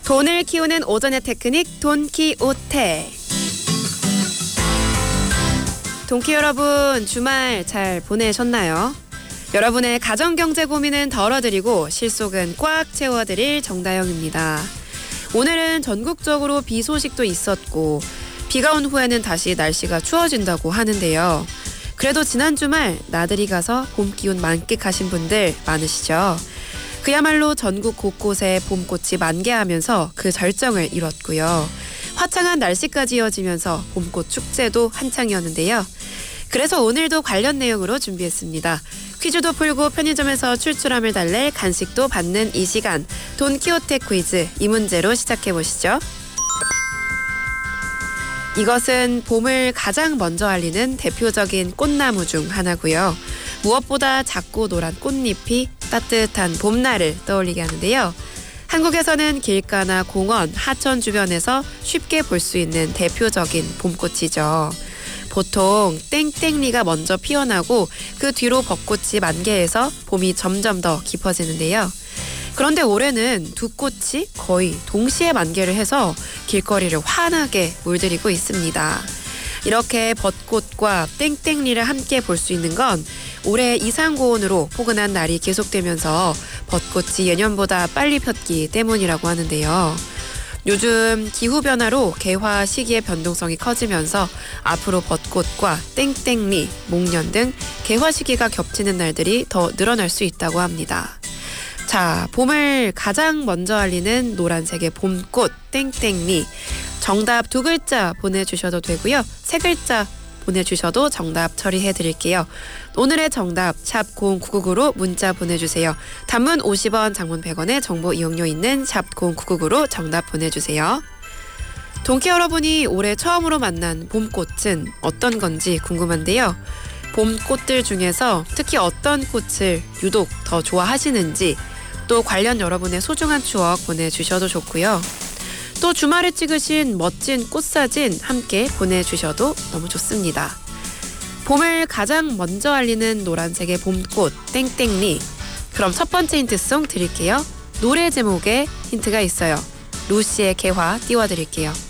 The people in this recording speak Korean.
돈을 키우는 오전의 테크닉 돈키호테. 돈키 여러분, 주말 잘 보내셨나요? 여러분의 가정경제 고민은 덜어드리고 실속은 꽉 채워드릴 정다영입니다. 오늘은 전국적으로 비 소식도 있었고 비가 온 후에는 다시 날씨가 추워진다고 하는데요. 그래도 지난 주말 나들이 가서 봄 기운 만끽하신 분들 많으시죠? 그야말로 전국 곳곳에 봄꽃이 만개하면서 그 절정을 이뤘고요. 화창한 날씨까지 이어지면서 봄꽃 축제도 한창이었는데요. 그래서 오늘도 관련 내용으로 준비했습니다. 퀴즈도 풀고 편의점에서 출출함을 달랠 간식도 받는 이 시간, 돈키호테 퀴즈, 이 문제로 시작해보시죠. 이것은 봄을 가장 먼저 알리는 대표적인 꽃나무 중 하나고요. 무엇보다 작고 노란 꽃잎이 따뜻한 봄날을 떠올리게 하는데요. 한국에서는 길가나 공원, 하천 주변에서 쉽게 볼 수 있는 대표적인 봄꽃이죠. 보통 땡땡리가 먼저 피어나고 그 뒤로 벚꽃이 만개해서 봄이 점점 더 깊어지는데요. 그런데 올해는 두 꽃이 거의 동시에 만개를 해서 길거리를 환하게 물들이고 있습니다. 이렇게 벚꽃과 땡땡리를 함께 볼 수 있는 건 올해 이상고온으로 포근한 날이 계속되면서 벚꽃이 예년보다 빨리 폈기 때문이라고 하는데요. 요즘 기후변화로 개화 시기의 변동성이 커지면서 앞으로 벚꽃과 땡땡리, 목련 등 개화 시기가 겹치는 날들이 더 늘어날 수 있다고 합니다. 자, 봄을 가장 먼저 알리는 노란색의 봄꽃 땡땡리. 정답 2글자 보내주셔도 되고요. 3글자 보내주셔도 정답 처리해드릴게요. 오늘의 정답 샵 0999로 문자 보내주세요. 단문 50원, 장문 100원의 정보 이용료 있는 샵 0999로 정답 보내주세요. 동키 여러분이 올해 처음으로 만난 봄꽃은 어떤 건지 궁금한데요. 봄꽃들 중에서 특히 어떤 꽃을 유독 더 좋아하시는지, 또 관련 여러분의 소중한 추억 보내주셔도 좋고요. 또 주말에 찍으신 멋진 꽃사진 함께 보내주셔도 너무 좋습니다. 봄을 가장 먼저 알리는 노란색의 봄꽃 땡땡리. 그럼 첫 번째 힌트송 드릴게요. 노래 제목에 힌트가 있어요. 루시의 개화 띄워드릴게요.